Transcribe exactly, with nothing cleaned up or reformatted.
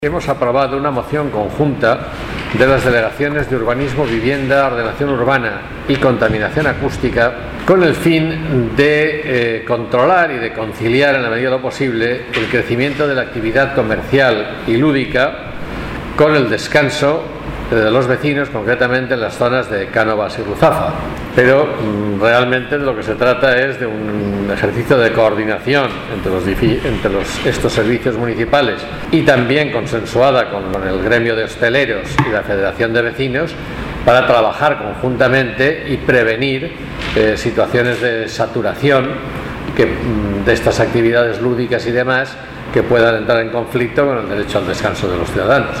Hemos aprobado una moción conjunta de las delegaciones de Urbanismo, Vivienda, Ordenación Urbana y Contaminación Acústica con el fin de eh, controlar y de conciliar en la medida de lo posible el crecimiento de la actividad comercial y lúdica con el descanso de los vecinos, concretamente en las zonas de Cánovas y Ruzafa. Pero mmm, realmente de lo que se trata es de un ejercicio de coordinación entre, los, entre los, estos servicios municipales y también consensuada con, con el gremio de hosteleros y la Federación de Vecinos para trabajar conjuntamente y prevenir eh, situaciones de saturación que, mmm, de estas actividades lúdicas y demás que puedan entrar en conflicto con el derecho al descanso de los ciudadanos.